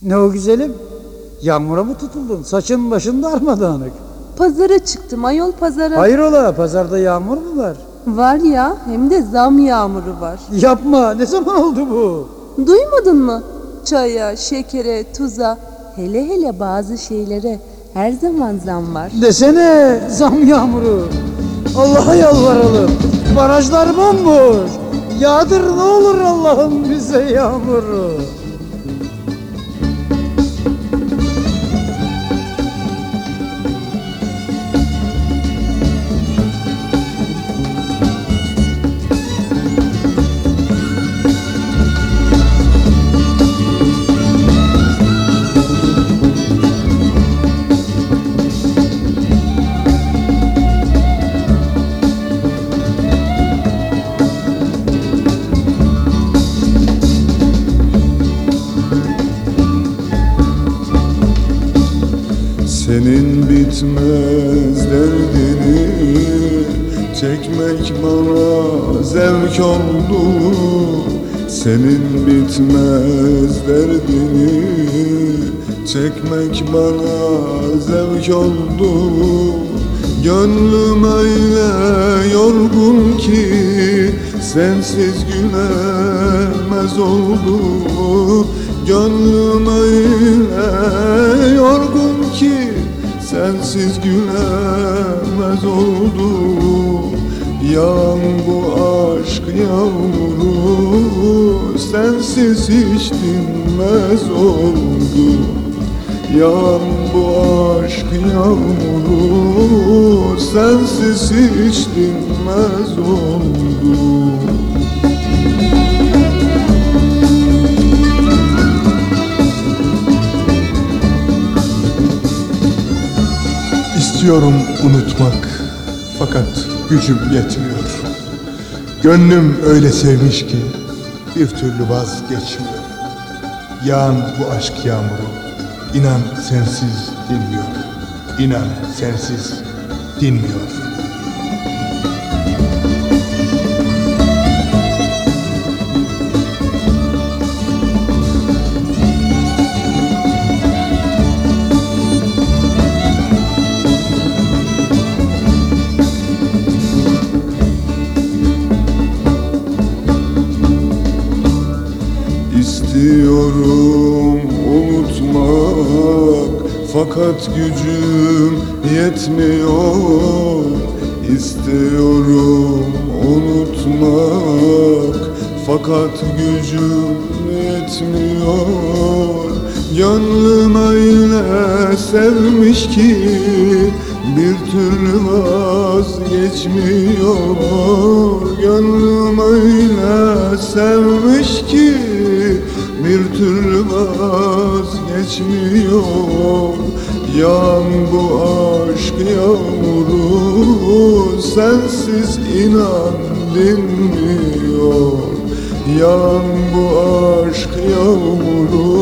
Ne o güzelim? Yağmura mı tutuldun? Saçın başın darmadağınık. Pazara çıktım ayol, pazara. Hayrola, pazarda yağmur mu var? Var ya, hem de zam yağmuru var. Yapma, ne zaman oldu bu? Duymadın mı? Çaya, şekere, tuza, hele hele bazı şeylere her zaman zam var. Desene, zam yağmuru. Allah'a yalvaralım. Barajlar bomboş. Yağdır ne olur Allah'ım bize yağmuru. Senin bitmez derdini çekmek bana zevk oldu. Senin bitmez derdini çekmek bana zevk oldu. Gönlüm öyle yorgun ki sensiz gülemez oldu. Gönlüm öyle yorgun ki sensiz gülemez oldu. Yağan bu aşk yağmuru sensiz hiç dinmez oldu. Yağan bu aşk yağmuru sensiz hiç dinmez oldu. İstiyorum unutmak, fakat gücüm yetmiyor. Gönlüm öyle sevmiş ki bir türlü vazgeçmiyor. Yağan bu aşk yağmuru, inan sensiz dinmiyor. İnan sensiz dinmiyor. İstiyorum unutmak, fakat gücüm yetmiyor. İstiyorum unutmak, fakat gücüm yetmiyor. Gönlüm öyle sevmiş ki bir türlü vazgeçmiyor. Gönlüm öyle sevmiş ki bir türlü vazgeçmiyor. Yağan bu aşk yağmuru sensiz inan dinmiyor. Yağan bu aşk yağmuru